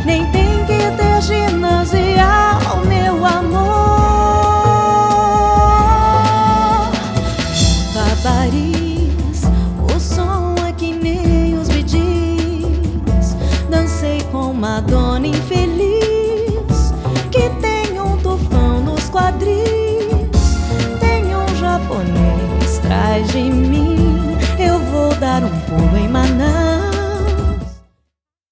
nem tem que ter ginasial, meu amor. Paris, o som é que nem os bidis. Dancei com uma dona infeliz que tem um tufão nos quadris.